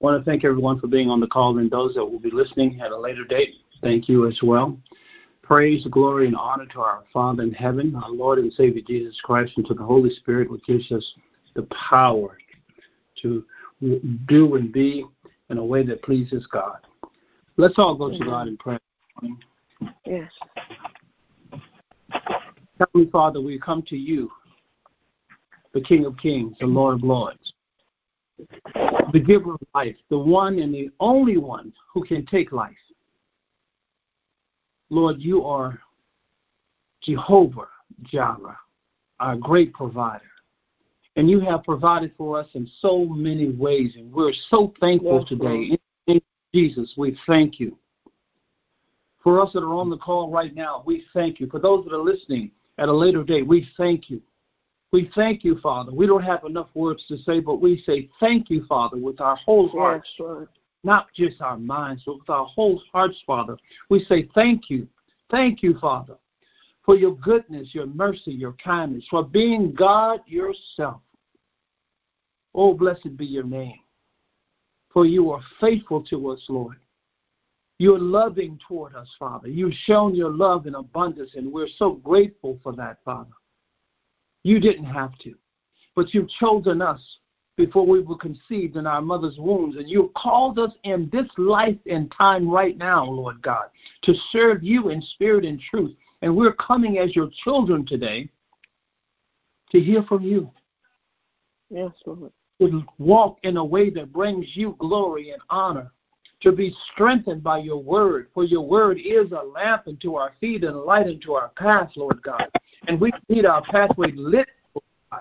want to thank everyone for being on the call, and those that will be listening at a later date, thank you as well. Praise, glory, and honor to our Father in heaven, our Lord and Savior Jesus Christ, and to the Holy Spirit, which gives us the power to do and be in a way that pleases God. Let's all go to God in prayer. Yes. Heavenly Father, we come to you, the King of Kings, the Lord of Lords, the giver of life, the one and the only one who can take life. Lord, you are Jehovah Jireh, our great provider. And you have provided for us in so many ways, and we're so thankful today. In Jesus, we thank you. For us that are on the call right now, we thank you. For those that are listening at a later date, we thank you. We thank you, Father. We don't have enough words to say, but we say thank you, Father, with our whole hearts, not just our minds, but with our whole hearts, Father. We say thank you. Thank you, Father, for your goodness, your mercy, your kindness, for being God yourself. Oh, blessed be your name, for you are faithful to us, Lord. You're loving toward us, Father. You've shown your love in abundance, and we're so grateful for that, Father. You didn't have to, but you've chosen us before we were conceived in our mother's wombs, and you've called us in this life and time right now, Lord God, to serve you in spirit and truth. And we're coming as your children today to hear from you. Yes, Lord. To walk in a way that brings you glory and honor, to be strengthened by your word, for your word is a lamp unto our feet and a light unto our path, Lord God. And we need our pathway lit, Lord God.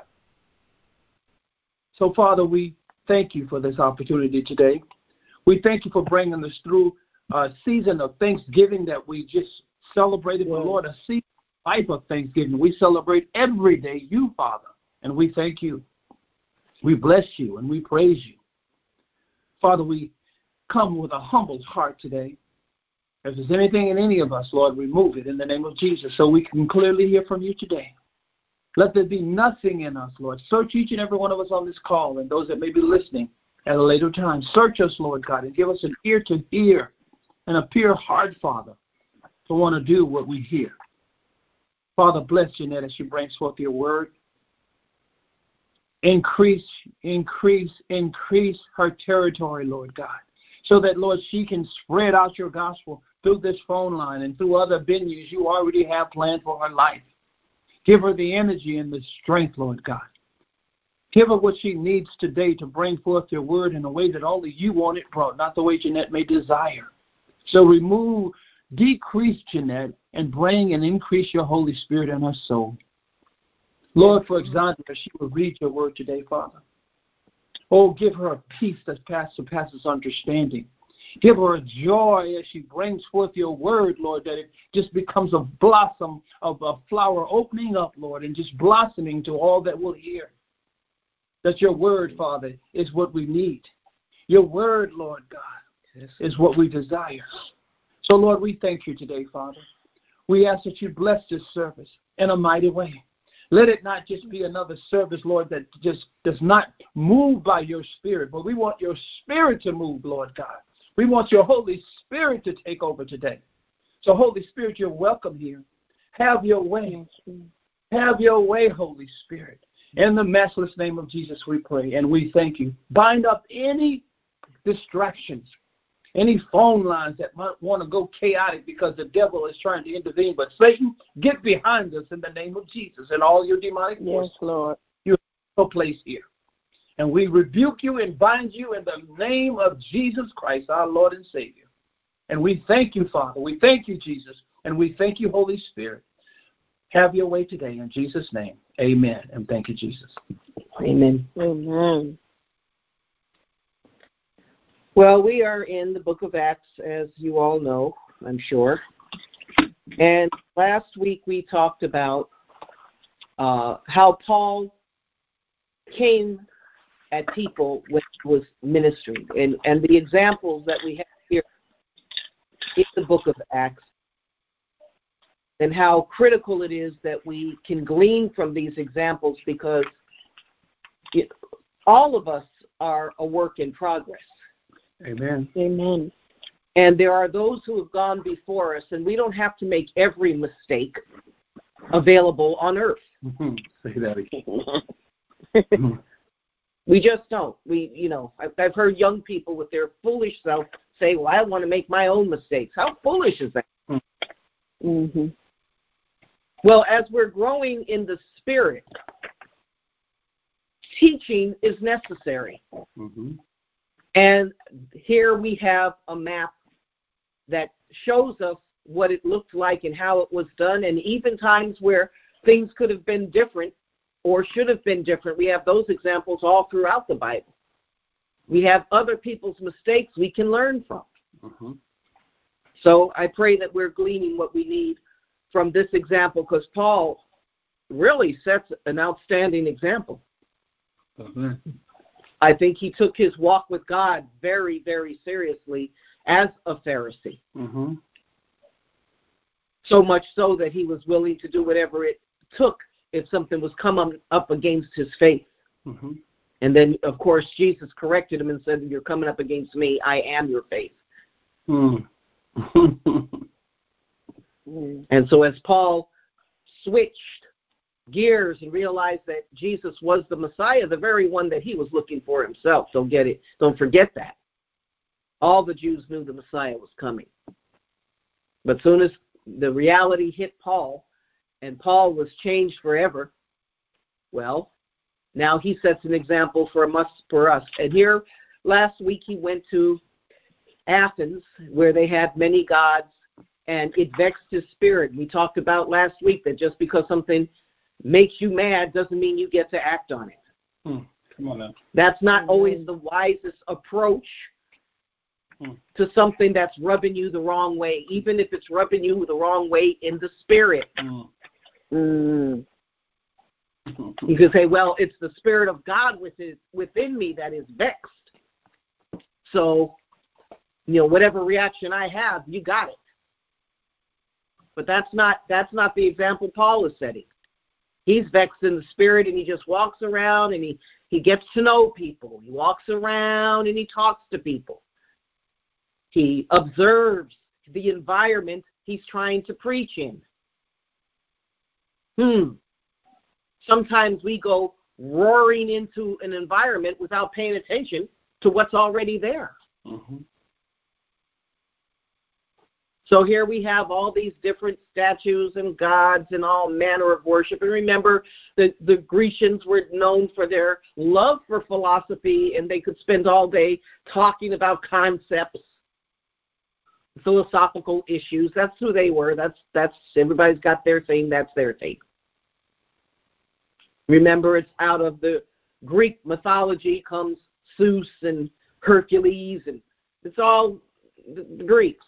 So, Father, we thank you for this opportunity today. We thank you for bringing us through a season of Thanksgiving that we just celebrated. But, Lord, a season type of Thanksgiving. We celebrate every day you, Father, and we thank you. We bless you and we praise you. Father, we come with a humble heart today. If there's anything in any of us, Lord, remove it in the name of Jesus so we can clearly hear from you today. Let there be nothing in us, Lord. Search each and every one of us on this call and those that may be listening at a later time. Search us, Lord God, and give us an ear to hear and a pure heart, Father, to want to do what we hear. Father, bless Jeanette as she brings forth your word. Increase her territory, Lord God, so that, Lord, she can spread out your gospel through this phone line and through other venues you already have planned for her life. Give her the energy and the strength, Lord God. Give her what she needs today to bring forth your word in a way that only you want it brought, not the way Jeanette may desire. So decrease Jeanette and bring and increase your Holy Spirit in her soul. Lord, for example, as she will read your word today, Father. Oh, give her a peace that surpasses understanding. Give her a joy as she brings forth your word, Lord, that it just becomes a blossom of a flower opening up, Lord, and just blossoming to all that will hear. That your word, Father, is what we need. Your word, Lord God, is what we desire. So, Lord, we thank you today, Father. We ask that you bless this service in a mighty way. Let it not just be another service, Lord, that just does not move by your Spirit, but we want your Spirit to move, Lord God. We want your Holy Spirit to take over today. So, Holy Spirit, you're welcome here. Have your way. Have your way, Holy Spirit. In the matchless name of Jesus we pray, and we thank you. Bind up any distractions, any phone lines that might want to go chaotic because the devil is trying to intervene. But Satan, get behind us in the name of Jesus and all your demonic forces. Yes, Lord. You have no place here. And we rebuke you and bind you in the name of Jesus Christ, our Lord and Savior. And we thank you, Father. We thank you, Jesus. And we thank you, Holy Spirit. Have your way today in Jesus' name. Amen. And thank you, Jesus. Amen. Amen. Well, we are in the book of Acts, as you all know, I'm sure. And last week we talked about how Paul came at people when it was ministry. And the examples that we have here in the book of Acts, and how critical it is that we can glean from these examples, because all of us are a work in progress. Amen. Amen. And there are those who have gone before us, and we don't have to make every mistake available on earth. Say that again. We just don't. I've heard young people with their foolish self say, well, I want to make my own mistakes. How foolish is that? Mm-hmm. Well, as we're growing in the Spirit, teaching is necessary. Mm-hmm. And here we have a map that shows us what it looked like and how it was done, and even times where things could have been different or should have been different. We have those examples all throughout the Bible. We have other people's mistakes we can learn from. Mm-hmm. So I pray that we're gleaning what we need from this example, because Paul really sets an outstanding example. Mm-hmm. I think he took his walk with God very, very seriously as a Pharisee. Mm-hmm. So much so that he was willing to do whatever it took if something was coming up against his faith. Mm-hmm. And then, of course, Jesus corrected him and said, you're coming up against me. I am your faith. Mm. And so as Paul switched gears and realized that Jesus was the Messiah, the very one that he was looking for himself. Don't forget that. All the Jews knew the Messiah was coming. But soon as the reality hit Paul, and Paul was changed forever, well, now he sets an example for us. And here, last week, he went to Athens, where they had many gods, and it vexed his spirit. We talked about last week that just because something makes you mad doesn't mean you get to act on it. Come on now. That's not always the wisest approach to something that's rubbing you the wrong way, even if it's rubbing you the wrong way in the spirit. You can say, well, it's the Spirit of God within me that is vexed. So, whatever reaction I have, you got it. But that's not the example Paul is setting. He's vexed in the spirit, and he just walks around and he gets to know people. He walks around and he talks to people. He observes the environment he's trying to preach in. Sometimes we go roaring into an environment without paying attention to what's already there. Mm-hmm. So here we have all these different statues and gods and all manner of worship. And remember, the Grecians were known for their love for philosophy, and they could spend all day talking about concepts, philosophical issues. That's who they were. That's everybody's got their thing. That's their thing. Remember, it's out of the Greek mythology comes Zeus and Hercules, and it's all the Greeks.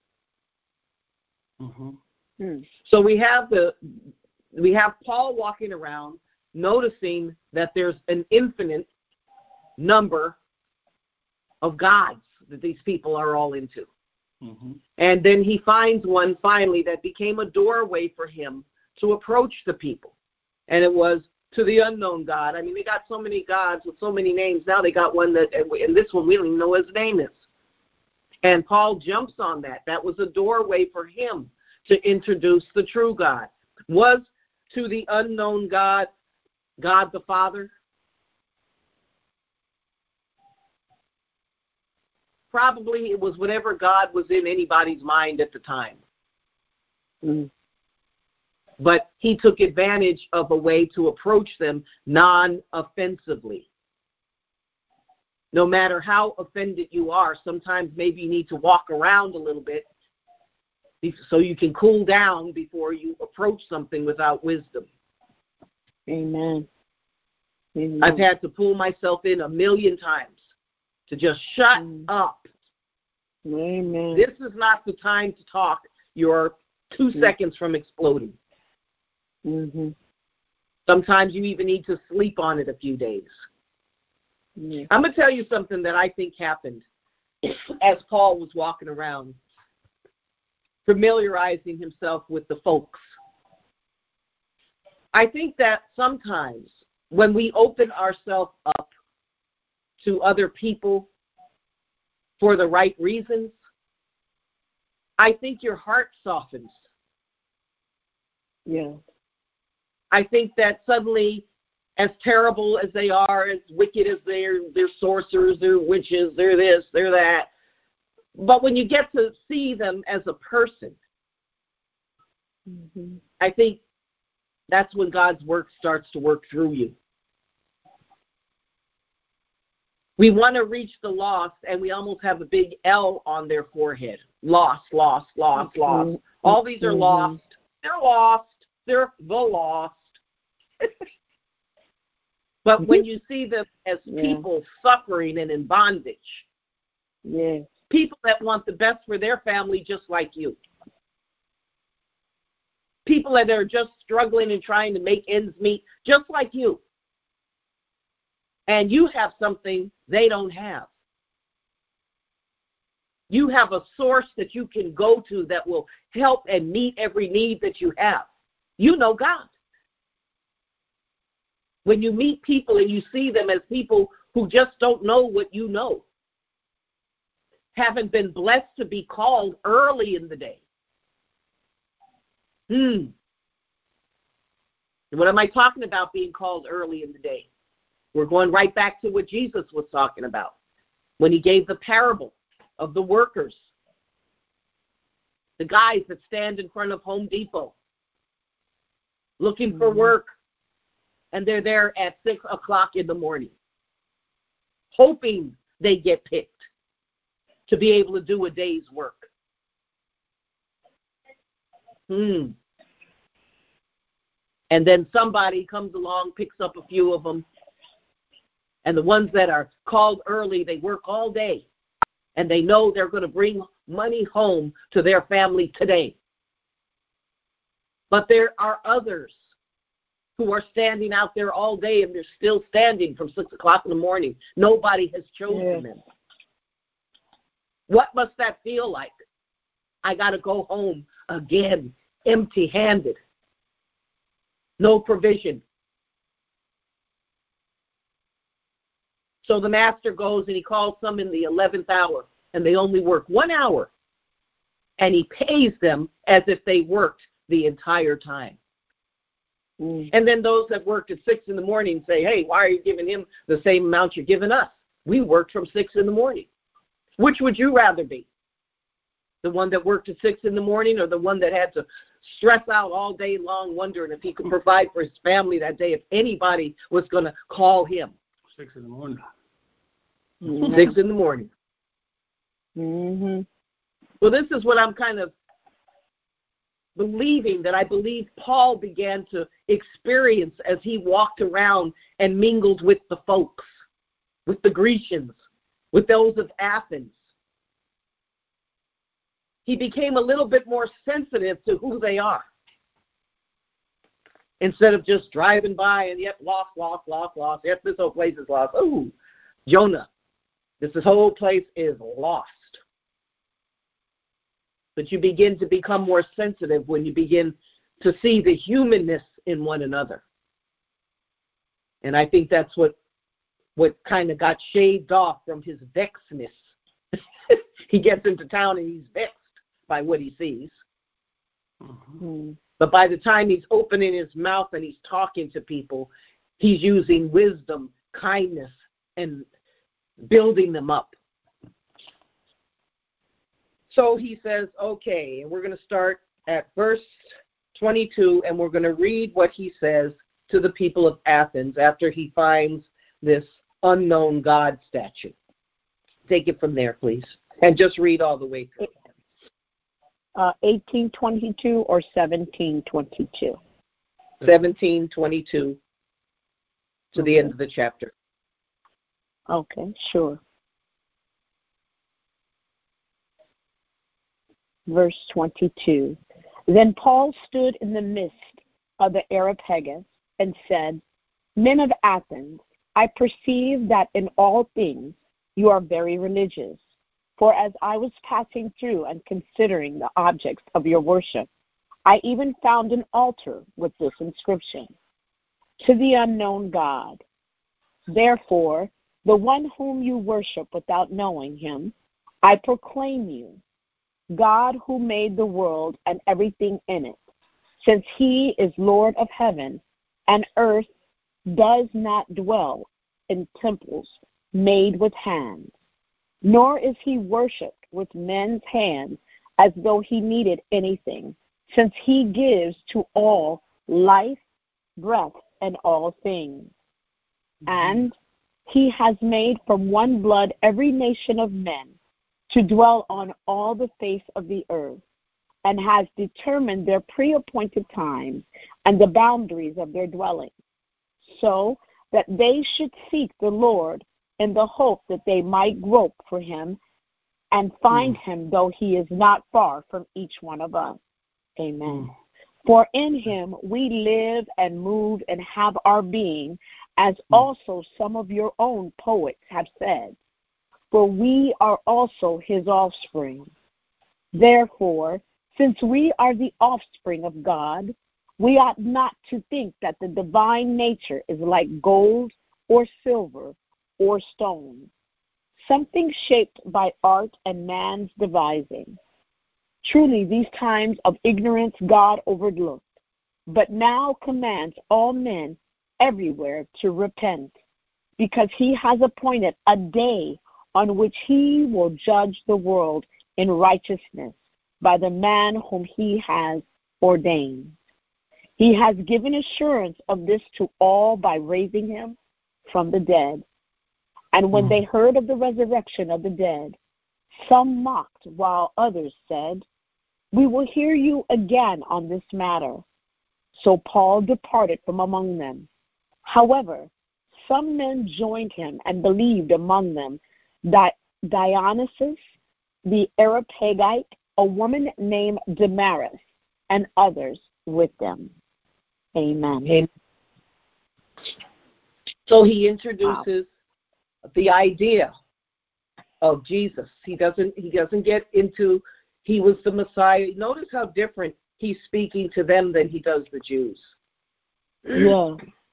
Mm-hmm. So we have Paul walking around noticing that there's an infinite number of gods that these people are all into. Mm-hmm. And then he finds one finally that became a doorway for him to approach the people. And it was to the unknown God. I mean, we got so many gods with so many names. Now they got one and this one we don't even know what his name is. And Paul jumps on that. That was a doorway for him to introduce the true God. Was to the unknown God, God the Father? Probably it was whatever God was in anybody's mind at the time. But he took advantage of a way to approach them non-offensively. No matter how offended you are, sometimes maybe you need to walk around a little bit so you can cool down before you approach something without wisdom. Amen. I've had to pull myself in 1,000,000 times to just shut up. Amen. This is not the time to talk. You're 2 seconds from exploding. Sometimes you even need to sleep on it a few days. I'm going to tell you something that I think happened as Paul was walking around, familiarizing himself with the folks. I think that sometimes when we open ourselves up to other people, for the right reasons, I think your heart softens. Yeah. I think that suddenly, as terrible as they are, as wicked as they're sorcerers, they're witches, they're this, they're that. But when you get to see them as a person, I think that's when God's work starts to work through you. We want to reach the lost, and we almost have a big L on their forehead. Lost, lost, lost, lost. All these are lost. They're lost. They're the lost. But when you see them as people suffering and in bondage, people that want the best for their family just like you, people that are just struggling and trying to make ends meet just like you, and you have something they don't have. You have a source that you can go to that will help and meet every need that you have. You know God. When you meet people and you see them as people who just don't know what you know, haven't been blessed to be called early in the day. What am I talking about being called early in the day? We're going right back to what Jesus was talking about when he gave the parable of the workers, the guys that stand in front of Home Depot looking for work, and they're there at 6 o'clock in the morning, hoping they get picked to be able to do a day's work. And then somebody comes along, picks up a few of them, and the ones that are called early, they work all day, and they know they're going to bring money home to their family today. But there are others who are standing out there all day, and they're still standing from 6 o'clock in the morning. Nobody has chosen them. What must that feel like? I got to go home again, empty-handed. No provision. So the master goes and he calls some in the 11th hour, and they only work 1 hour, and he pays them as if they worked the entire time. And then those that worked at 6 in the morning say, hey, why are you giving him the same amount you're giving us? We worked from 6 in the morning. Which would you rather be? The one that worked at 6 in the morning, or the one that had to stress out all day long wondering if he could provide for his family that day, if anybody was going to call him? 6 in the morning. 6 in the morning. Well, this is what I'm kind of believing, that I believe Paul began to experience as he walked around and mingled with the folks, with the Grecians, with those of Athens. He became a little bit more sensitive to who they are. Instead of just driving by and, yep, lost. Yep, this whole place is lost. Oh, Jonah, this whole place is lost. But you begin to become more sensitive when you begin to see the humanness in one another. And I think that's what kind of got shaved off from his vexedness. He gets into town and he's vexed by what he sees. But by the time he's opening his mouth and he's talking to people, he's using wisdom, kindness, and building them up. So he says, okay, and we're going to start at verse 22, and we're going to read what he says to the people of Athens after he finds this unknown God statue. Take it from there, please, and just read all the way through. 18:22 or 17:22? 17:22 to the end of the chapter. Okay, sure. Verse 22. Then Paul stood in the midst of the Areopagus and said, Men of Athens, I perceive that in all things you are very religious. For as I was passing through and considering the objects of your worship, I even found an altar with this inscription, To the unknown God. Therefore, the one whom you worship without knowing him, I proclaim you, God who made the world and everything in it, since he is Lord of heaven and earth, does not dwell in temples made with hands, nor is he worshipped with men's hands as though he needed anything, since he gives to all life, breath, and all things. And he has made from one blood every nation of men to dwell on all the face of the earth, and has determined their pre-appointed times and the boundaries of their dwelling, so that they should seek the Lord in the hope that they might grope for him and find him, though he is not far from each one of us. Amen. For in him we live and move and have our being, as also some of your own poets have said, for we are also his offspring. Therefore, since we are the offspring of God, we ought not to think that the divine nature is like gold or silver or stone, something shaped by art and man's devising. Truly, these times of ignorance God overlooked, but now commands all men everywhere to repent, because he has appointed a day on which he will judge the world in righteousness by the man whom he has ordained. He has given assurance of this to all by raising him from the dead. And when they heard of the resurrection of the dead, some mocked, while others said, we will hear you again on this matter. So Paul departed from among them. However, some men joined him and believed, among them Dionysius the Areopagite, a woman named Damaris, and others with them. Amen. So he introduces the idea of Jesus. He doesn't get into he was the Messiah. Notice how different he's speaking to them than he does the Jews. Yeah.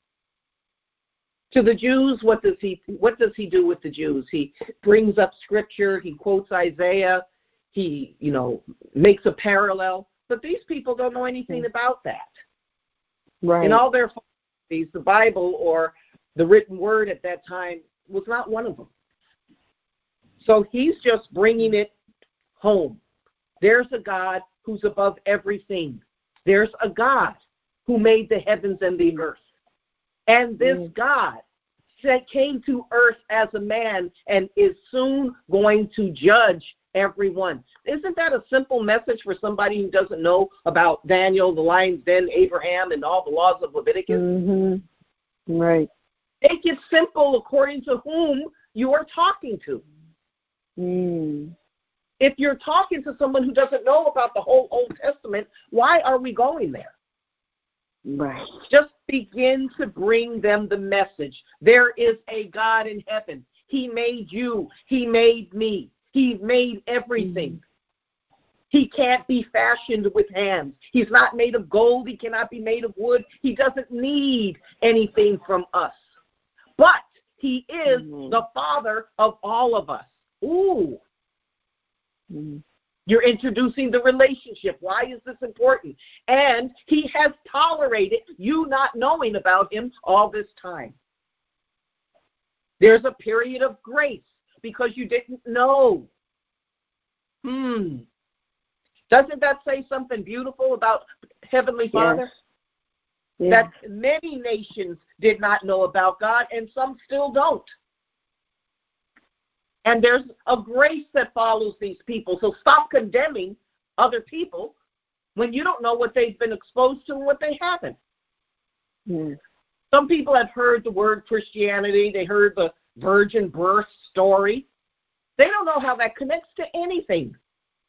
To the Jews, what does he do with the Jews? He brings up scripture, he quotes Isaiah, he, makes a parallel. But these people don't know anything about that. Right. In all their philosophies, the Bible or the written word at that time was not one of them. So he's just bringing it home. There's a God who's above everything. There's a God who made the heavens and the earth. And this God came to earth as a man and is soon going to judge everyone. Isn't that a simple message for somebody who doesn't know about Daniel, the lion's den, Abraham, and all the laws of Leviticus? Mm-hmm. Right. Make it simple according to whom you are talking to. If you're talking to someone who doesn't know about the whole Old Testament, why are we going there? Right. Just begin to bring them the message. There is a God in heaven. He made you. He made me. He made everything. He can't be fashioned with hands. He's not made of gold. He cannot be made of wood. He doesn't need anything from us. But he is the Father of all of us. Ooh. You're introducing the relationship. Why is this important? And he has tolerated you not knowing about him all this time. There's a period of grace because you didn't know. Doesn't that say something beautiful about Heavenly Father? Yes. That many nations did not know about God and some still don't. And there's a grace that follows these people. So stop condemning other people when you don't know what they've been exposed to and what they haven't. Some people have heard the word Christianity. They heard the virgin birth story. They don't know how that connects to anything.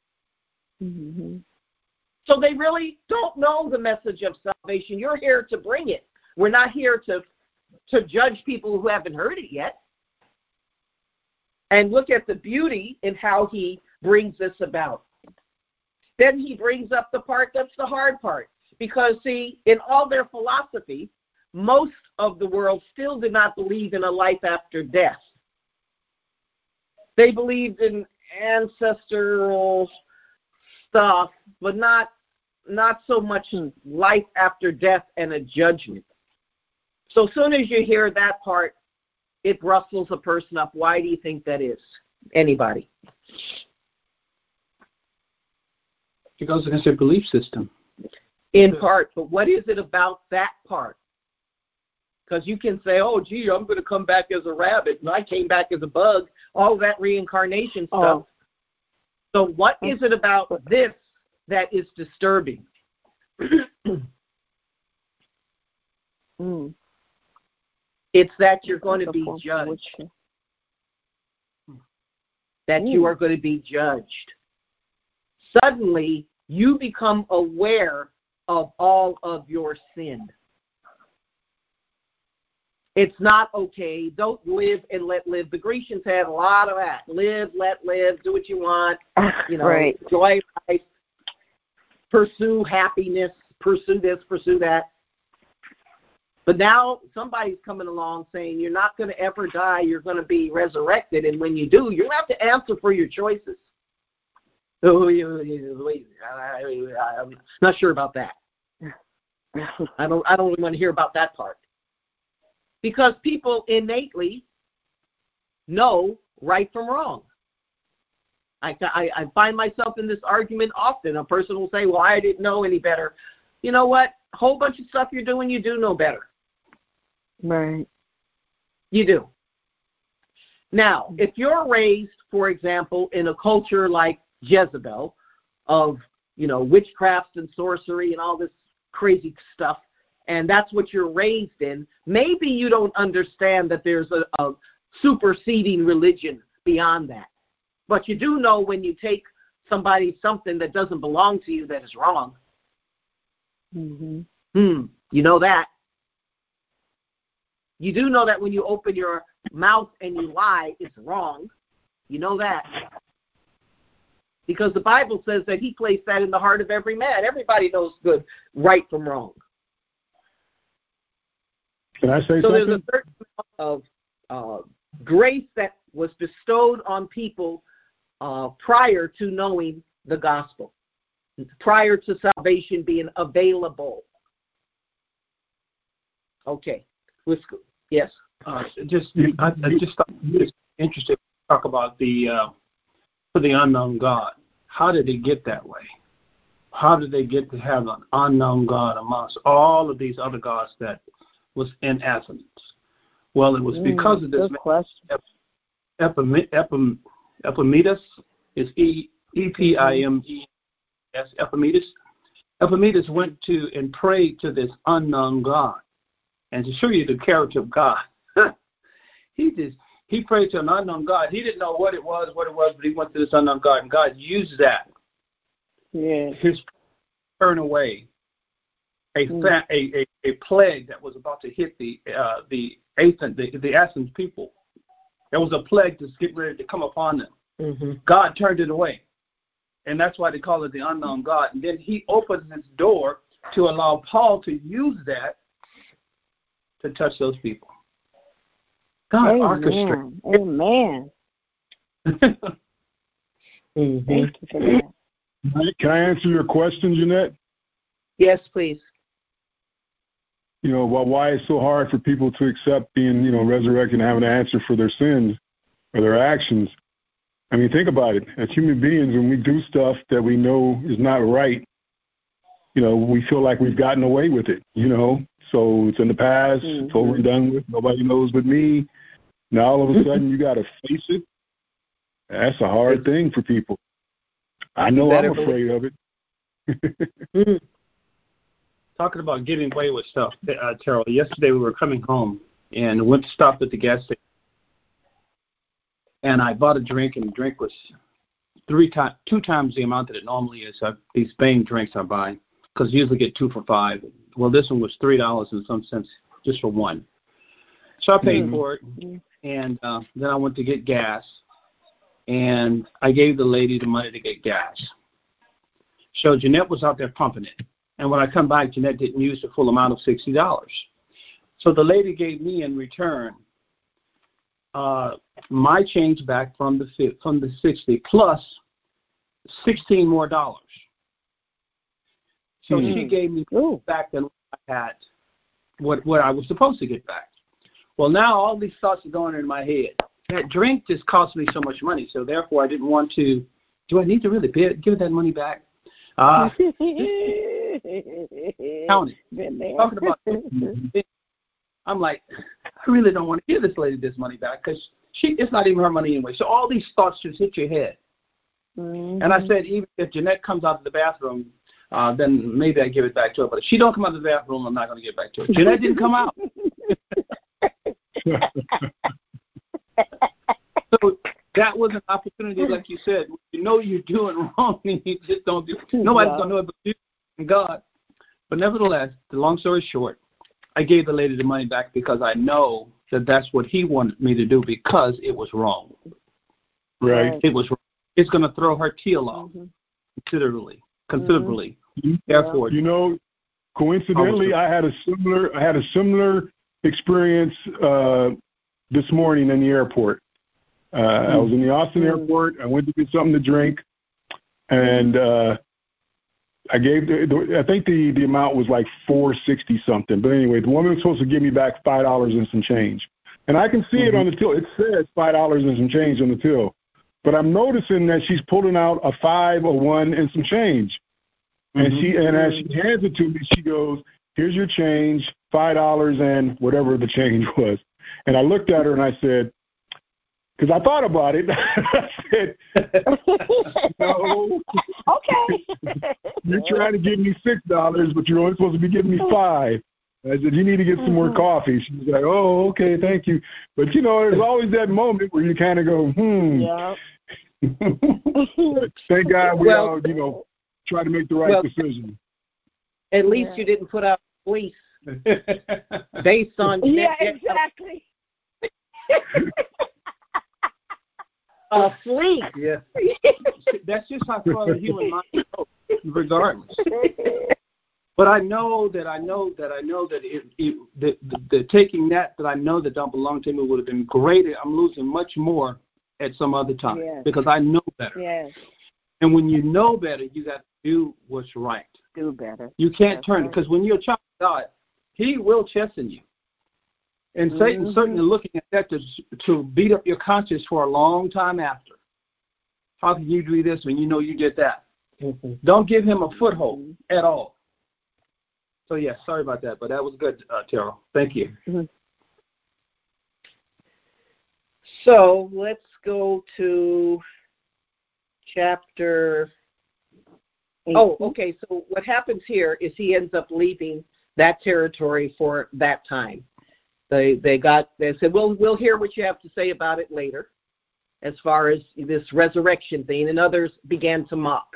So they really don't know the message of salvation. You're here to bring it. We're not here to judge people who haven't heard it yet. And look at the beauty in how he brings this about. Then he brings up the part that's the hard part. Because, see, in all their philosophy, most of the world still did not believe in a life after death. They believed in ancestral stuff, but not so much life after death and a judgment. So as soon as you hear that part, it rustles a person up. Why do you think that is? Anybody? It goes against their belief system. In part, but what is it about that part? Because you can say, oh, gee, I'm going to come back as a rabbit, and I came back as a bug, all that reincarnation stuff. So what is it about this that is disturbing? It's that you're going to be judged. That you are going to be judged. Suddenly, you become aware of all of your sin. It's not okay. Don't live and let live. The Grecians had a lot of that. Live, let live, do what you want. Right. Enjoy life. Pursue happiness. Pursue this, pursue that. But now somebody's coming along saying you're not going to ever die. You're going to be resurrected. And when you do, you have to answer for your choices. Oh, I'm not sure about that. I don't really want to hear about that part. Because people innately know right from wrong. I find myself in this argument often. A person will say, well, I didn't know any better. You know what? A whole bunch of stuff you're doing, you do know better. Right. You do. Now, if you're raised, for example, in a culture like Jezebel of, witchcraft and sorcery and all this crazy stuff, and that's what you're raised in, maybe you don't understand that there's a superseding religion beyond that. But you do know when you take something that doesn't belong to you that is wrong. Mm-hmm. You know that. You do know that when you open your mouth and you lie, it's wrong. You know that. Because the Bible says that he placed that in the heart of every man. Everybody knows good, right from wrong. Can I say so something? There's a certain amount of grace that was bestowed on people prior to knowing the gospel, prior to salvation being available. Okay. Yes. I just thought it's interesting to talk about the unknown God. How did it get that way? How did they get to have an unknown God amongst all of these other gods that was in Athens? Well, it was because of this Epimetheus, is Epimedes, Epimetheus. Epimetheus went to and prayed to this unknown God. And to show you the character of God, he prayed to an unknown God. He didn't know what it was, but he went to this unknown God, and God used that. Yeah. His turn away a plague that was about to hit the Athens people. There was a plague that's getting ready to come upon them. Mm-hmm. God turned it away, and that's why they call it the unknown God. And then he opens his door to allow Paul to use that to touch those people. God orchestrated. Amen. Mm-hmm. Thank you for that. Can I answer your question, Jeanette? Yes, please. Why it's so hard for people to accept being, resurrected and having to answer for their sins or their actions. I mean, think about it. As human beings, when we do stuff that we know is not right, we feel like we've gotten away with it, So it's in the past, it's over and done with. Nobody knows but me. Now all of a sudden you got to face it. That's a hard thing for people. I know I'm afraid of it. Talking about getting away with stuff, Terrell. Yesterday we were coming home and went to stop at the gas station. And I bought a drink, and the drink was 2 times the amount that it normally is. These Bang drinks I buy, because you usually get 2 for $5. Well, this one was $3 in some sense, just for one. So I paid for it, and then I went to get gas, and I gave the lady the money to get gas. So Jeanette was out there pumping it, and when I come back, Jeanette didn't use the full amount of $60. So the lady gave me in return my change back from the 60 plus $16 more. So she gave me back than I had what I was supposed to get back. Well, now all these thoughts are going in my head. That drink just cost me so much money, so therefore I didn't want to. Do I need to really give that money back? Counting. Talking about I'm like, I really don't want to give this lady this money back because it's not even her money anyway. So all these thoughts just hit your head. Mm-hmm. And I said, even if Jeanette comes out of the bathroom, then maybe I give it back to her. But if she don't come out of the bathroom, I'm not going to give it back to her. Jeanette didn't come out. So that was an opportunity, like you said. You know you're doing wrong, and you just don't do it. Nobody's going to know it but you and God. But nevertheless, the long story short, I gave the lady the money back because I know that that's what he wanted me to do because it was wrong. Right. It was wrong. It's going to throw her teal off considerably. Mm-hmm. Therefore, you know, coincidentally, I had a similar experience this morning in the airport. I was in the Austin airport. I went to get something to drink, and I gave I think the amount was like $4.60 something. But anyway, the woman was supposed to give me back $5 and some change, and I can see it on the till. It says $5 and some change on the till, but I'm noticing that she's pulling out a 5, a 1, and some change. And as she hands it to me, she goes, "Here's your change, $5 and whatever the change was." And I looked at her and I said, because I thought about it, I said, "No, okay. You're trying to give me $6, but you're only supposed to be giving me $5." I said, "You need to get some more coffee." She was like, "Oh, okay, thank you." But there's always that moment where you kind of go, Yeah. Thank God we all, try to make the right decision. At least you didn't put out a fleece based on exactly. A fleece. Yeah. That's just how far the human mind goes, regardless. But I know that the taking that I know that don't belong to me would have been greater. I'm losing much more at some other time because I know better. Yes. And when you know better, you got to do what's right. Do better. You can't turn it because when you're a child of God, He will chasten you. And Satan's certainly looking at that to beat up your conscience for a long time after. How can you do this when you know you did that? Don't give him a foothold at all. So, yes, sorry about that, but that was good, Terrell. Thank you. So let's go to chapter 18. Oh, okay. So what happens here is he ends up leaving that territory for that time. They said, well, we'll hear what you have to say about it later as far as this resurrection thing, and others began to mock.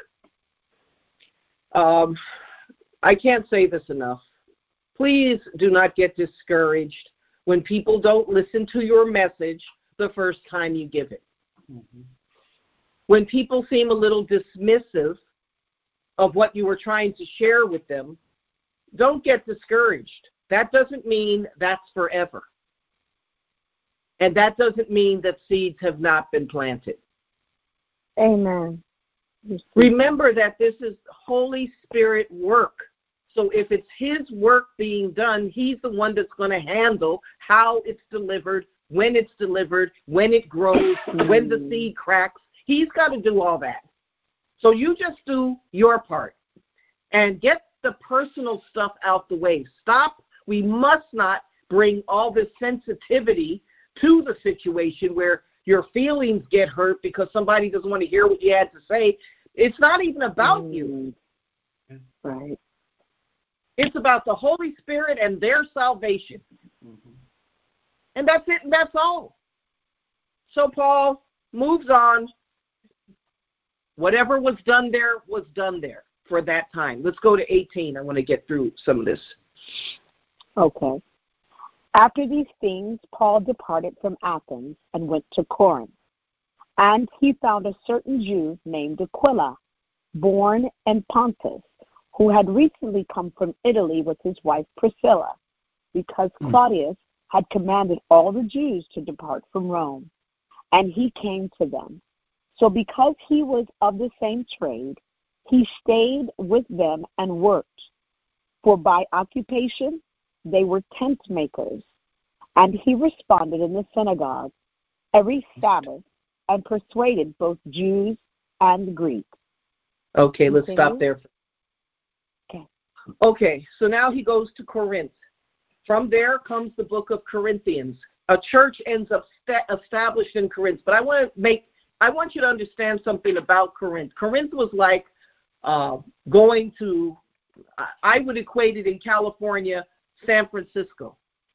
I can't say this enough. Please do not get discouraged when people don't listen to your message the first time you give it. When people seem a little dismissive of what you were trying to share with them, don't get discouraged. That doesn't mean that's forever. And that doesn't mean that seeds have not been planted. Amen. Remember that this is Holy Spirit work. So if it's His work being done, He's the one that's going to handle how it's delivered, when it grows, when the seed cracks. He's got to do all that. So you just do your part and get the personal stuff out the way. Stop. We must not bring all this sensitivity to the situation where your feelings get hurt because somebody doesn't want to hear what you had to say. It's not even about you. Right. It's about the Holy Spirit and their salvation. And that's it, and that's all. So Paul moves on. Whatever was done there was done there for that time. Let's go to 18. I want to get through some of this. Okay. After these things, Paul departed from Athens and went to Corinth. And he found a certain Jew named Aquila, born in Pontus, who had recently come from Italy with his wife Priscilla, because Claudius had commanded all the Jews to depart from Rome, and he came to them. So because he was of the same trade, he stayed with them and worked. For by occupation they were tent makers. And he responded in the synagogue every Sabbath and persuaded both Jews and Greeks. Okay, let's stop there. Okay, so now he goes to Corinth. From there comes the book of Corinthians. A church ends up established in Corinth. But I want you to understand something about Corinth. Corinth was like going to, I would equate it in California, San Francisco,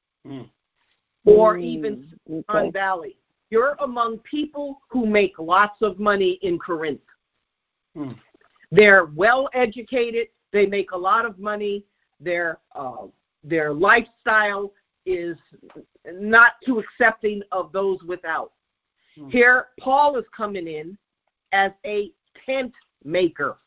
or even Silicon Valley. You're among people who make lots of money in Corinth. They're well educated. They make a lot of money. Their lifestyle is not too accepting of those without. Here, Paul is coming in as a tent maker.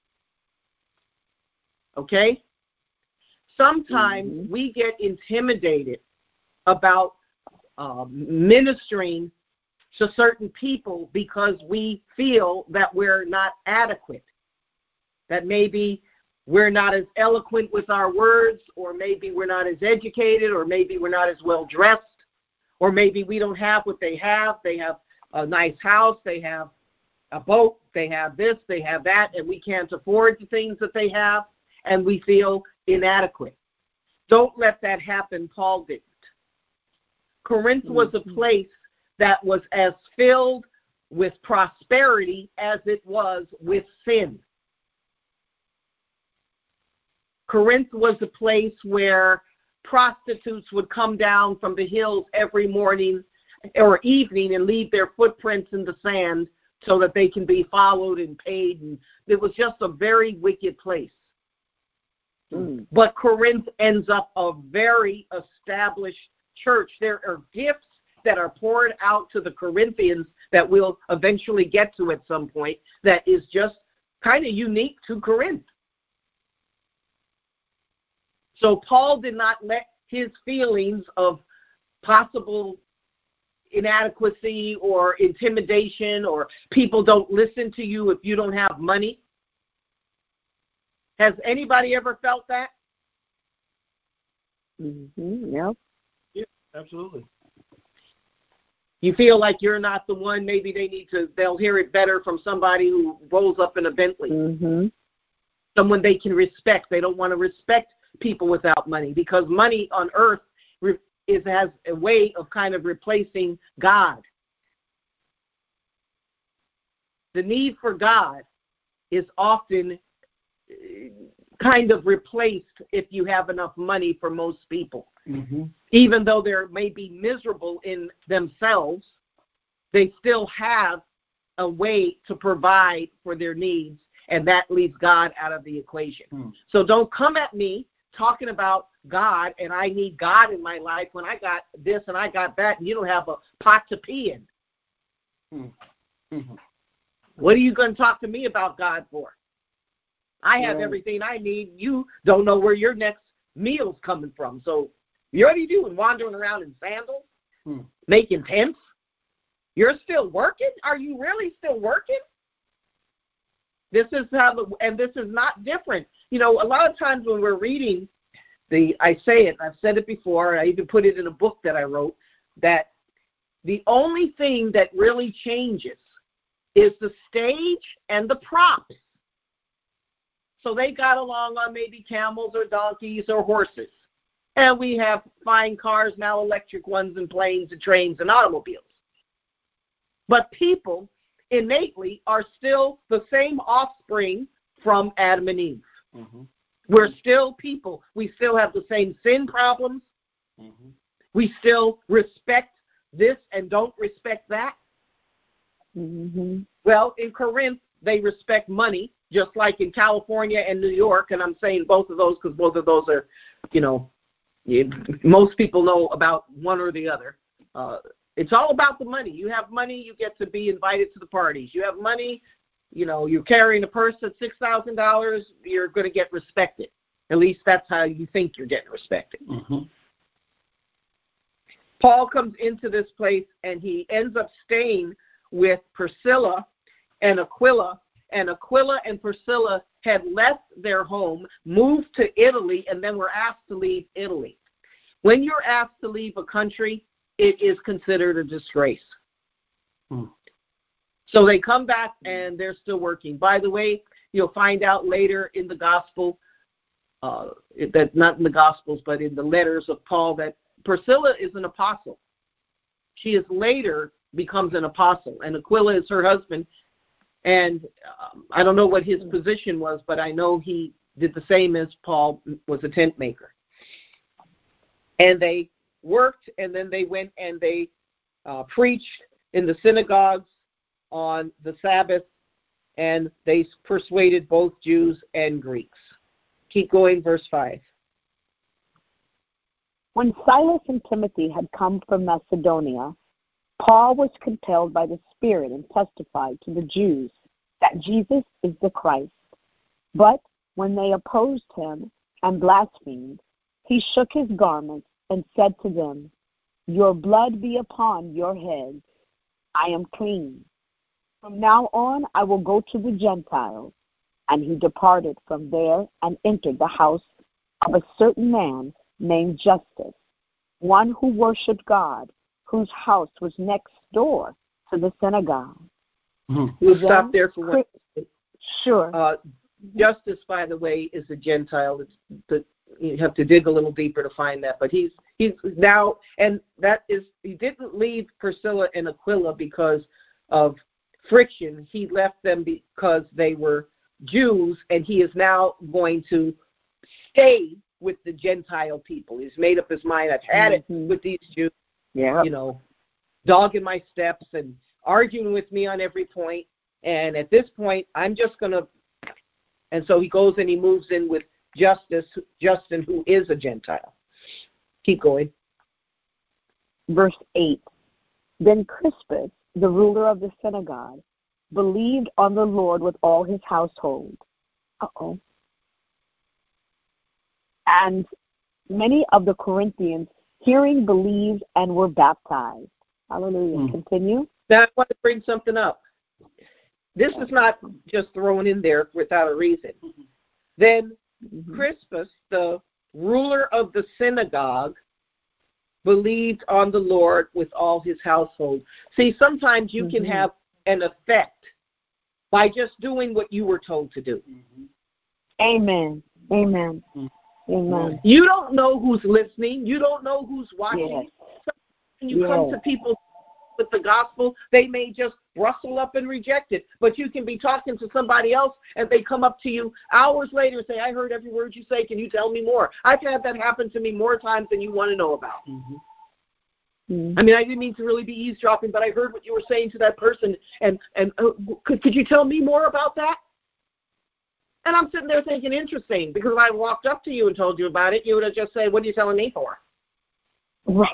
Okay? Sometimes we get intimidated about ministering to certain people because we feel that we're not adequate, that maybe we're not as eloquent with our words, or maybe we're not as educated, or maybe we're not as well dressed, or maybe we don't have what they have. They have a nice house, they have a boat, they have this, they have that, and we can't afford the things that they have, and we feel inadequate. Don't let that happen. Paul didn't. Corinth was a place that was as filled with prosperity as it was with sin. Corinth was a place where prostitutes would come down from the hills every morning or evening and leave their footprints in the sand so that they can be followed and paid. And it was just a very wicked place. But Corinth ends up a very established church. There are gifts that are poured out to the Corinthians that we'll eventually get to at some point that is just kind of unique to Corinth. So Paul did not let his feelings of possible inadequacy or intimidation or people don't listen to you if you don't have money. Has anybody ever felt that? Yep. Yeah, absolutely. You feel like you're not the one. Maybe they'll hear it better from somebody who rolls up in a Bentley. Someone they can respect. They don't want to respect people without money because money on earth has a way of kind of replacing God. The need for God is often kind of replaced if you have enough money for most people. Even though they may be miserable in themselves, they still have a way to provide for their needs, and that leaves God out of the equation. So don't come at me talking about God and I need God in my life when I got this and I got that and you don't have a pot to pee in. What are you going to talk to me about God for? I have everything I need. You don't know where your next meal's coming from. So what are you doing? Wandering around in sandals? Making tents? You're still working? Are you really still working? This is and this is not different. You know, a lot of times when we're reading I've said it before, I even put it in a book that I wrote, that the only thing that really changes is the stage and the props. So they got along on maybe camels or donkeys or horses. And we have fine cars now, electric ones and planes and trains and automobiles. But people innately are still the same offspring from Adam and Eve. We're still people. We still have the same sin problems. We still respect this and don't respect that. Well, in Corinth, they respect money, just like in California and New York. And I'm saying both of those because both of those are, most people know about one or the other. It's all about the money. You have money, you get to be invited to the parties. You have money, you're carrying a purse at $6,000, you're going to get respected. At least that's how you think you're getting respected. Paul comes into this place and he ends up staying with Priscilla and Aquila. And Aquila and Priscilla had left their home, moved to Italy, and then were asked to leave Italy. When you're asked to leave a country, it is considered a disgrace. So they come back and they're still working. By the way, you'll find out later in the gospel, that not in the gospels, but in the letters of Paul, that Priscilla is an apostle. She is later becomes an apostle, and Aquila is her husband. And I don't know what his position was, but I know he did the same as Paul, was a tent maker. And they worked, and then they went and they preached in the synagogues on the Sabbath, and they persuaded both Jews and Greeks. Keep going, verse 5. When Silas and Timothy had come from Macedonia, Paul was compelled by the Spirit and testified to the Jews that Jesus is the Christ. But when they opposed him and blasphemed, he shook his garments and said to them, "Your blood be upon your heads. I am clean. From now on I will go to the Gentiles." And he departed from there and entered the house of a certain man named Justus, one who worshipped God, whose house was next door to the synagogue. We'll stop there for 1 second. Sure. Justus, by the way, is a Gentile. You have to dig a little deeper to find that. But he's now, and that is, he didn't leave Priscilla and Aquila because of friction. He left them because they were Jews, and he is now going to stay with the Gentile people. He's made up his mind. I've had it with these Jews, dogging my steps and arguing with me on every point. And at this point, I'm just going to, and so he goes and he moves in with Justin, who is a Gentile. Keep going. Verse 8. Then Crispus, the ruler of the synagogue, believed on the Lord with all his household. And many of the Corinthians, hearing, believed and were baptized. Hallelujah. Continue. Now I want to bring something up. This is not just thrown in there without a reason. Then Crispus, the ruler of the synagogue, believed on the Lord with all his household. See, sometimes you can have an effect by just doing what you were told to do. Amen. Amen. Amen. You don't know who's listening. You don't know who's watching. Yes. When you come to people with the gospel, they may just rustle up and reject it. But you can be talking to somebody else, and they come up to you hours later and say, "I heard every word you say. Can you tell me more?" I've had that happen to me more times than you want to know about. I mean, I didn't mean to really be eavesdropping, but I heard what you were saying to that person, and could you tell me more about that? And I'm sitting there thinking, interesting, because if I walked up to you and told you about it, you would have just said, "What are you telling me for?" Right.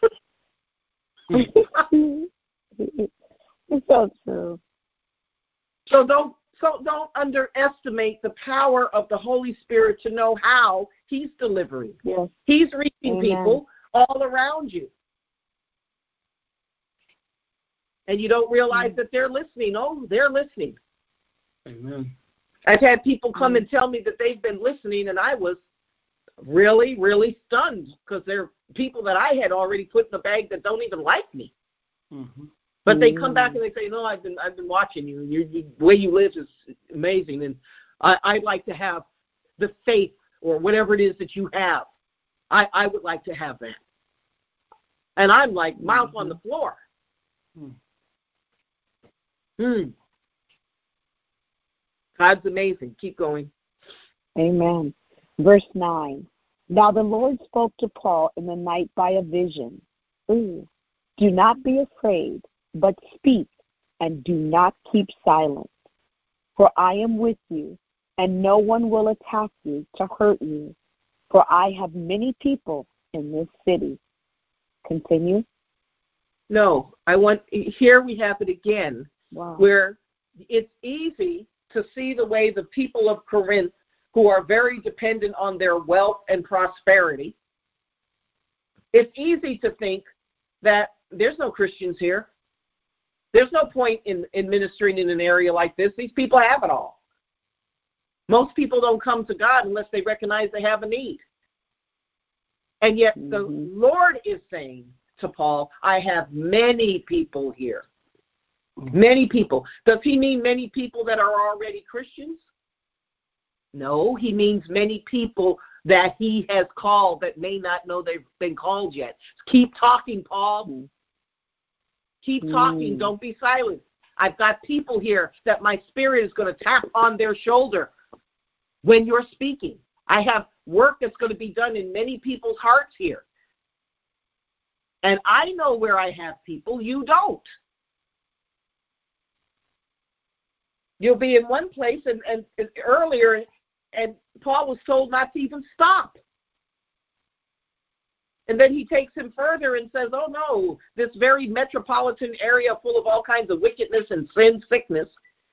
It's so true. So don't underestimate the power of the Holy Spirit to know how He's delivering. Yes. He's reaching people all around you. And you don't realize that they're listening. Oh, they're listening. Amen. I've had people come and tell me that they've been listening, and I was really, really stunned because they're people that I had already put in a bag that don't even like me. But they come back and they say, "No, I've been watching you. The way you live is amazing, and I'd like to have the faith or whatever it is that you have. I would like to have that." And I'm like mouth on the floor. God's amazing. Keep going. Amen. Verse 9. Now the Lord spoke to Paul in the night by a vision. Do not be afraid, but speak, and do not keep silent. For I am with you, and no one will attack you to hurt you. For I have many people in this city. Continue. No, here we have it again, where it's easy to see the way the people of Corinth, who are very dependent on their wealth and prosperity, it's easy to think that there's no Christians here. There's no point in ministering in an area like this. These people have it all. Most people don't come to God unless they recognize they have a need. And yet the Lord is saying to Paul, I have many people here. Many people. Does he mean many people that are already Christians? No, he means many people that he has called that may not know they've been called yet. Keep talking, Paul. Keep talking. Don't be silent. I've got people here that my spirit is going to tap on their shoulder when you're speaking. I have work that's going to be done in many people's hearts here. And I know where I have people. You don't. You'll be in one place and earlier, and Paul was told not to even stop. And then he takes him further and says, oh no, this very metropolitan area full of all kinds of wickedness and sin, sickness.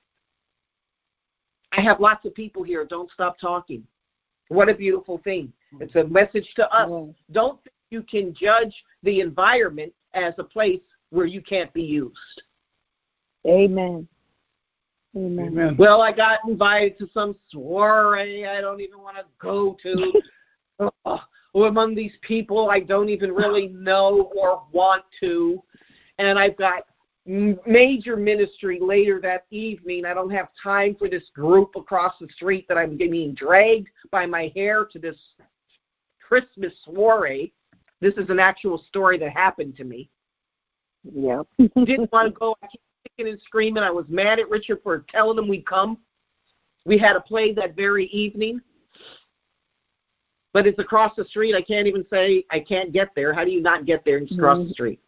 I have lots of people here. Don't stop talking. What a beautiful thing. It's a message to us. Don't think you can judge the environment as a place where you can't be used. Amen. Amen. Well, I got invited to some soiree I don't even want to go to. Or among these people I don't even really know or want to. And I've got major ministry later that evening. I don't have time for this group across the street that I'm being dragged by my hair to this Christmas soiree. This is an actual story that happened to me. Yep. Didn't want to go. I kept kicking and screaming. I was mad at Richard for telling him we'd come. We had a play that very evening. But it's across the street. I can't even say I can't get there. How do you not get there and just cross the street?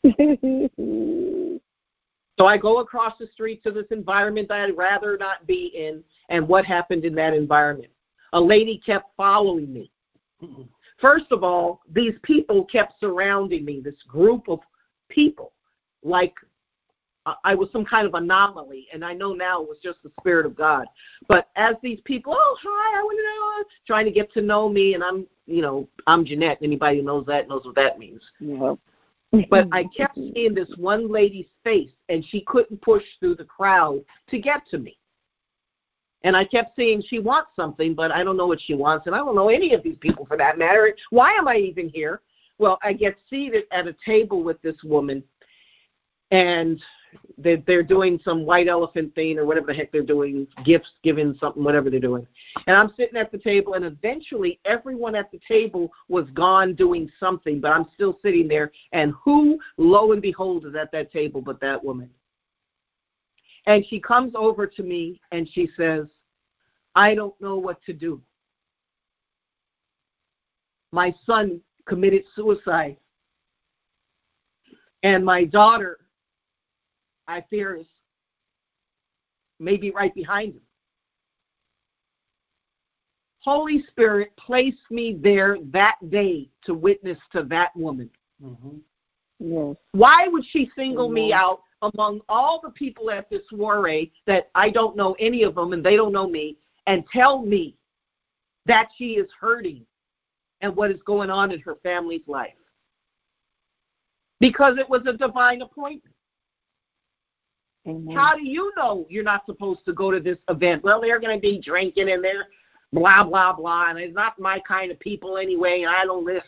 So I go across the street to this environment that I'd rather not be in. And what happened in that environment? A lady kept following me. First of all, these people kept surrounding me, this group of people, like I was some kind of anomaly, and I know now it was just the Spirit of God. But as these people, oh, hi, I want to know, trying to get to know me, and I'm Jeanette. Anybody who knows that knows what that means. Yep. But I kept seeing this one lady's face, and she couldn't push through the crowd to get to me. And I kept saying she wants something, but I don't know what she wants, and I don't know any of these people for that matter. Why am I even here? Well, I get seated at a table with this woman, and they're doing some white elephant thing or whatever the heck they're doing, gifts, giving something, whatever they're doing. And I'm sitting at the table, and eventually everyone at the table was gone doing something, but I'm still sitting there. And who, lo and behold, is at that table but that woman? And she comes over to me, and she says, I don't know what to do. My son committed suicide, and my daughter, I fear, is maybe right behind him. Holy Spirit placed me there that day to witness to that woman. Yes. Why would she single me out among all the people at this soiree that I don't know any of them and they don't know me, and tell me that she is hurting and what is going on in her family's life? Because it was a divine appointment. Amen. How do you know you're not supposed to go to this event? Well, they're going to be drinking and they're blah, blah, blah, and it's not my kind of people anyway, and I don't live.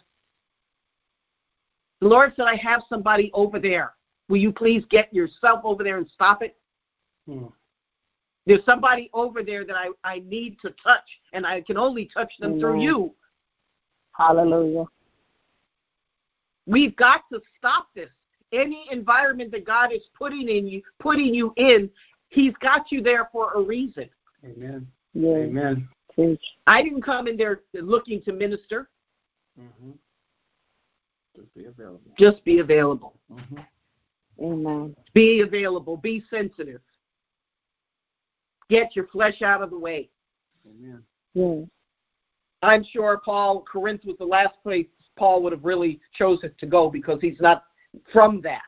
The Lord said, I have somebody over there. Will you please get yourself over there and stop it? There's somebody over there that I need to touch, and I can only touch them through you. Hallelujah. We've got to stop this. Any environment that God is putting you in, He's got you there for a reason. Amen. Yes. Amen. I didn't come in there looking to minister. Just be available. Just be available. Amen. Be available. Be sensitive. Get your flesh out of the way. Amen. Yes. I'm sure Corinth was the last place Paul would have really chosen to go, because he's not from that.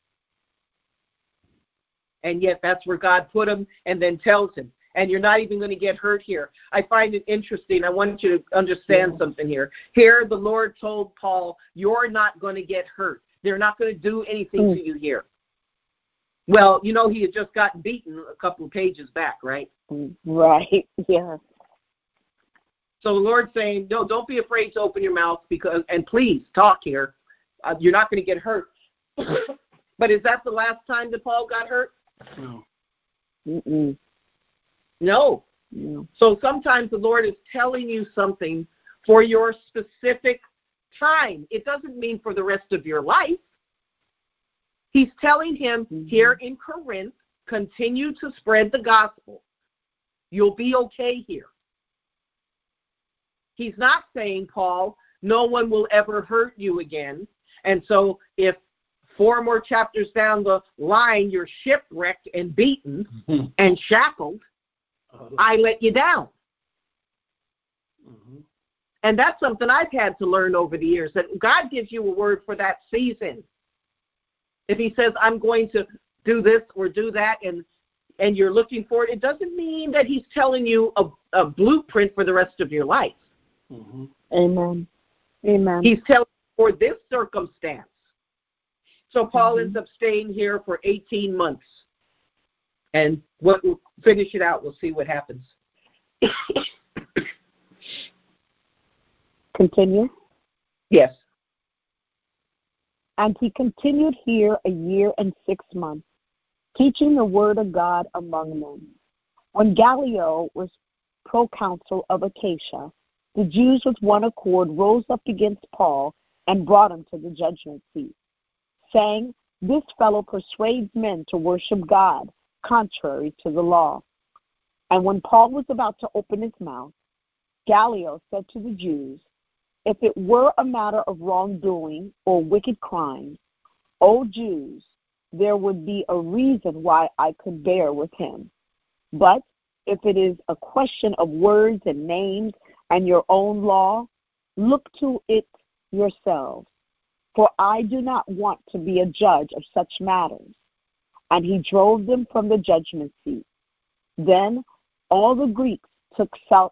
And yet that's where God put him, and then tells him, and you're not even going to get hurt here. I find it interesting. I want you to understand something here. Here the Lord told Paul, you're not going to get hurt. They're not going to do anything to you here. Well, you know, he had just gotten beaten a couple of pages back, right? Right, yeah. So the Lord's saying, no, don't be afraid to open your mouth, and please talk here. You're not going to get hurt. But is that the last time that Paul got hurt? No. Mm-mm. No. No. So sometimes the Lord is telling you something for your specific time. It doesn't mean for the rest of your life. He's telling him here in Corinth, continue to spread the gospel. You'll be okay here. He's not saying, Paul, no one will ever hurt you again. And so if 4 more chapters down the line you're shipwrecked and beaten and shackled, I let you down. And that's something I've had to learn over the years, that God gives you a word for that season. If he says, I'm going to do this or do that, and you're looking for it, it doesn't mean that he's telling you a blueprint for the rest of your life. Amen. Amen. He's telling you for this circumstance. So Paul ends up staying here for 18 months. And we'll finish it out. We'll see what happens. Continue. Yes. And he continued here 1 year and 6 months, teaching the word of God among men. When Gallio was proconsul of Achaia, the Jews with one accord rose up against Paul and brought him to the judgment seat, saying, this fellow persuades men to worship God contrary to the law. And when Paul was about to open his mouth, Gallio said to the Jews, if it were a matter of wrongdoing or wicked crimes, O Jews, there would be a reason why I could bear with him. But if it is a question of words and names and your own law, look to it yourselves, for I do not want to be a judge of such matters. And he drove them from the judgment seat. Then all the Greeks took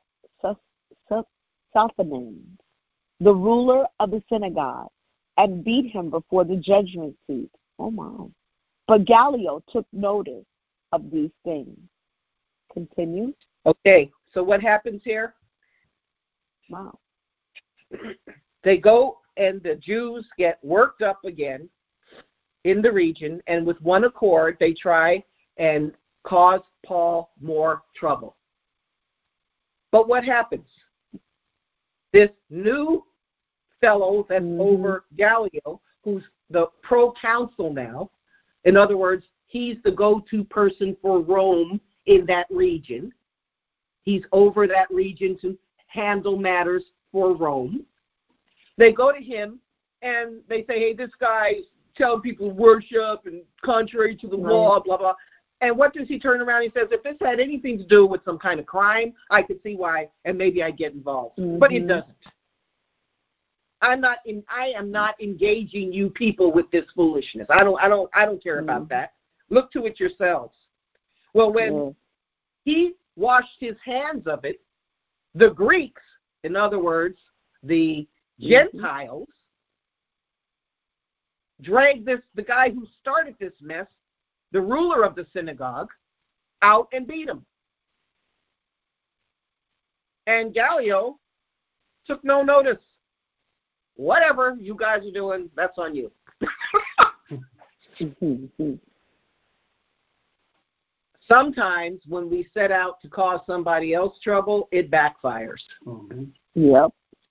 Sosthenes, the ruler of the synagogue, and beat him before the judgment seat. Oh, my. But Gallio took notice of these things. Continue. Okay, so what happens here? Wow. They go and the Jews get worked up again in the region, and with one accord, they try and cause Paul more trouble. But what happens? This new fellow that's over Gallio, who's the proconsul now, in other words, he's the go-to person for Rome in that region. He's over that region to handle matters for Rome. They go to him and they say, hey, this guy's telling people to worship and contrary to the law, blah, blah. And what does he turn around? He says, if this had anything to do with some kind of crime, I could see why, and maybe I'd get involved. But it doesn't. I am not engaging you people with this foolishness. I don't care about that. Look to it yourselves. Well, when he washed his hands of it, the Greeks, in other words, the Gentiles, dragged the guy who started this mess, the ruler of the synagogue, out and beat him. And Gallio took no notice. Whatever you guys are doing, that's on you. Sometimes when we set out to cause somebody else trouble, it backfires. Yep.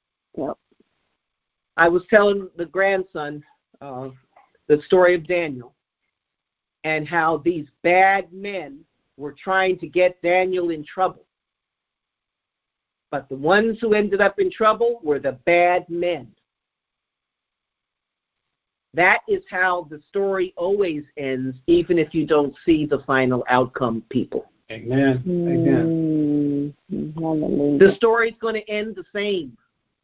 I was telling the grandson the story of Daniel and how these bad men were trying to get Daniel in trouble. But the ones who ended up in trouble were the bad men. That is how the story always ends, even if you don't see the final outcome, people. Amen. Amen. The story's going to end the same.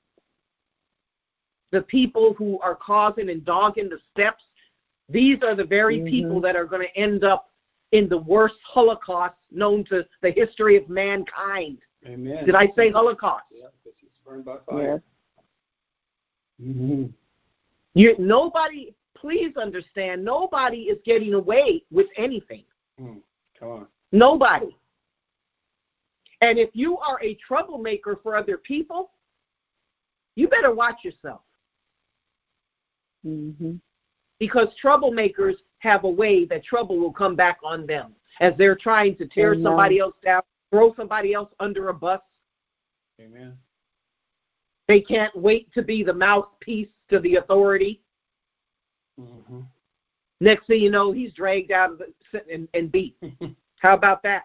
The people who are causing and dogging the steps, these are the very people that are going to end up in the worst Holocaust known to the history of mankind. Amen. Did I say Holocaust? Yeah, because he's burned by fire. Yeah. Nobody please understand, nobody is getting away with anything. Come on. Nobody. And if you are a troublemaker for other people, you better watch yourself. Mm-hmm. Because troublemakers have a way that trouble will come back on them as they're trying to tear somebody else down, throw somebody else under a bus. Amen. They can't wait to be the mouthpiece to the authority. Mm-hmm. Next thing you know, he's dragged out and beat. How about that?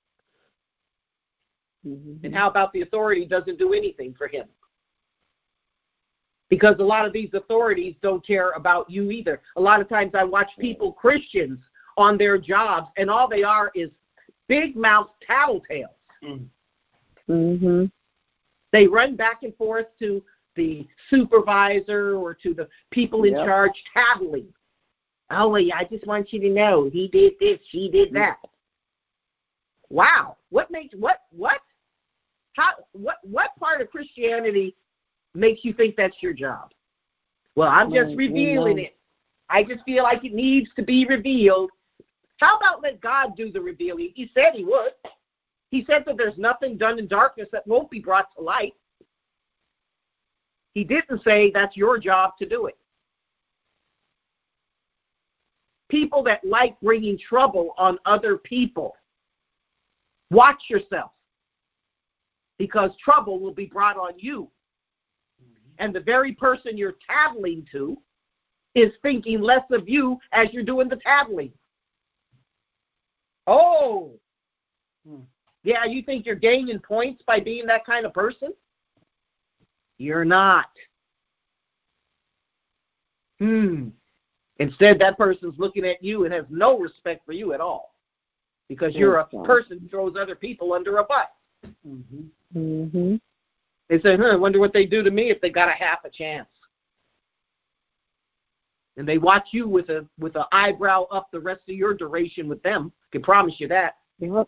Mm-hmm. And how about the authority doesn't do anything for him? Because a lot of these authorities don't care about you either. A lot of times I watch people, Christians, on their jobs, and all they are is big-mouthed tattletales. Mm-hmm. They run back and forth to the supervisor or to the people in charge, tattling. Oh, yeah, I just want you to know he did this, she did that. Wow. What part of Christianity makes you think that's your job? Well, I'm just revealing it. I just feel like it needs to be revealed. How about let God do the revealing? He said he would. He said that there's nothing done in darkness that won't be brought to light. He didn't say that's your job to do it. People that like bringing trouble on other people, watch yourself, because trouble will be brought on you. And the very person you're tattling to is thinking less of you as you're doing the tattling. Oh, yeah, you think you're gaining points by being that kind of person? You're not. Instead, that person's looking at you and has no respect for you at all, because you're a person who throws other people under a bus. Mm-hmm. They say, I wonder what they do to me if they got a half a chance. And they watch you with an eyebrow up the rest of your duration with them. I can promise you that. Yep.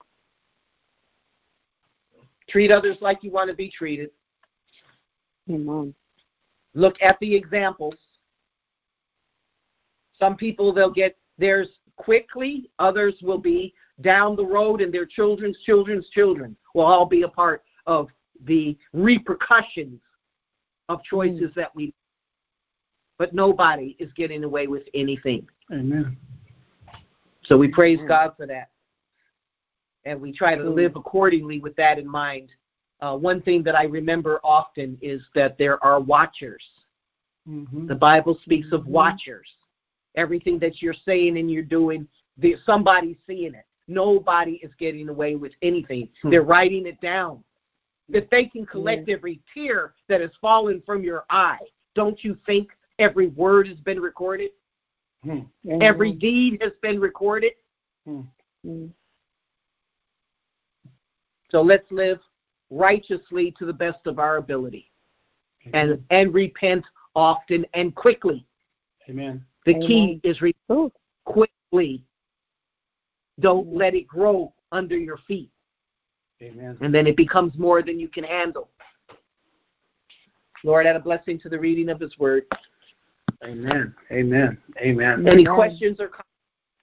Treat others like you want to be treated. Amen. Look at the examples. Some people, they'll get theirs quickly. Others will be down the road, and their children's children will all be a part of the repercussions of choices that we make. But nobody is getting away with anything. Amen. So we praise God for that. And we try to live accordingly with that in mind. One thing that I remember often is that there are watchers. The Bible speaks of watchers. Everything that you're saying and you're doing, somebody's seeing it. Nobody is getting away with anything. They're writing it down. If they can collect every tear that has fallen from your eye, don't you think every word has been recorded? Every deed has been recorded? So let's live righteously to the best of our ability, and repent often and quickly. Amen. The key is repent quickly. Don't let it grow under your feet. Amen. And then it becomes more than you can handle. Lord, add a blessing to the reading of his word. Amen. Amen. Amen. Any questions or comments?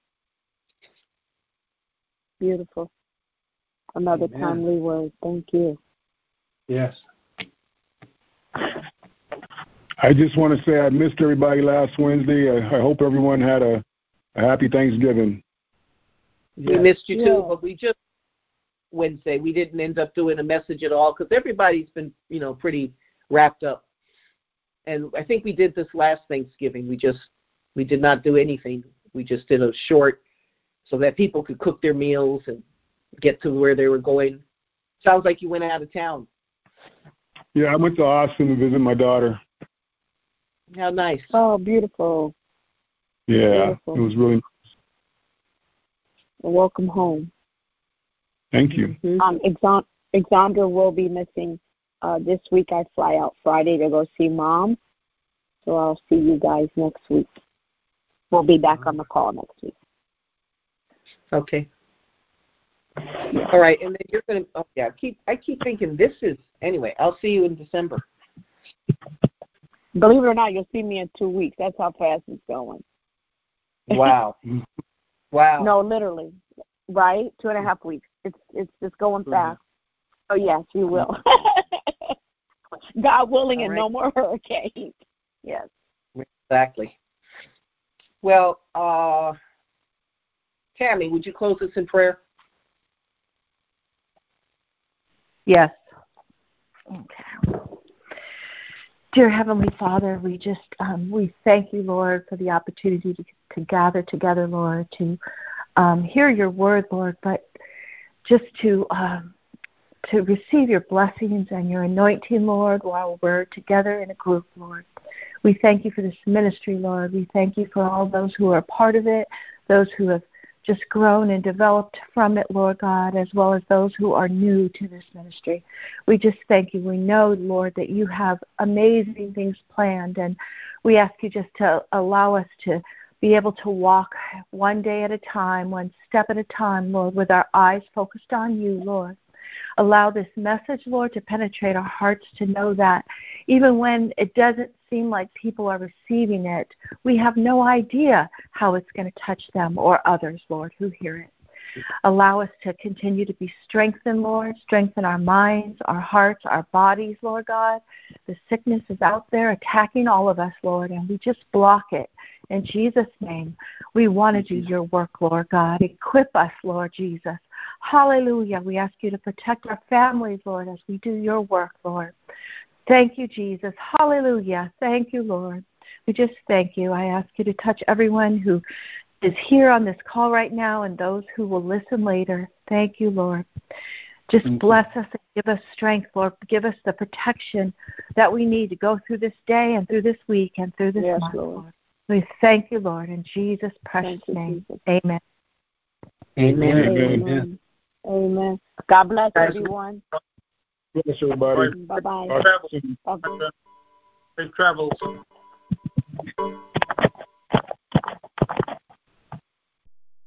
Beautiful. Another timely word. Thank you. Yes. I just want to say I missed everybody last Wednesday. I hope everyone had a happy Thanksgiving. We missed you too, but we just Wednesday. We didn't end up doing a message at all because everybody's been, pretty wrapped up. And I think we did this last Thanksgiving. We did not do anything. We just did a short so that people could cook their meals and get to where they were going. Sounds like you went out of town. Yeah, I went to Austin to visit my daughter. How nice. Oh, beautiful. Yeah, beautiful. It was really nice. Welcome home. Thank you. Exandra will be missing this week. I fly out Friday to go see Mom. So I'll see you guys next week. We'll be back on the call next week. Okay. All right, and then you're going to, I keep thinking anyway, I'll see you in December. Believe it or not, you'll see me in 2 weeks. That's how fast it's going. Wow. Wow. No, literally. Right? 2.5 weeks. It's just going fast. Oh, yes, you will. God willing, and no more hurricanes. Yes. Exactly. Well, Tammy, would you close us in prayer? Yes. Okay. Dear Heavenly Father, we just we thank you, Lord, for the opportunity to gather together, Lord, to hear your word, Lord, but just to receive your blessings and your anointing, Lord, while we're together in a group, Lord. We thank you for this ministry, Lord. We thank you for all those who are part of it, those who have just grown and developed from it, Lord God, as well as those who are new to this ministry. We just thank you. We know, Lord, that you have amazing things planned, and we ask you just to allow us to be able to walk one day at a time, one step at a time, Lord, with our eyes focused on you, Lord. Allow this message, Lord, to penetrate our hearts, to know that even when it doesn't seem like people are receiving it, we have no idea how it's going to touch them or others, Lord, who hear it. Allow us to continue to be strengthened, Lord. Strengthen our minds, our hearts, our bodies, Lord God. The sickness is out there attacking all of us, Lord, and we just block it. In Jesus' name, we want to do your work, Lord God. Equip us, Lord Jesus. Hallelujah. We ask you to protect our families, Lord, as we do your work, Lord. Thank you, Jesus. Hallelujah. Thank you, Lord. We just thank you. I ask you to touch everyone who is here on this call right now and those who will listen later. Thank you, Lord. Just bless us and give us strength, Lord. Give us the protection that we need to go through this day and through this week and through this month, Lord. We thank you, Lord, in Jesus' precious name. Jesus. Amen. Amen. Amen. Amen. God bless everyone. Bless everybody. Bye-bye. Safe travels.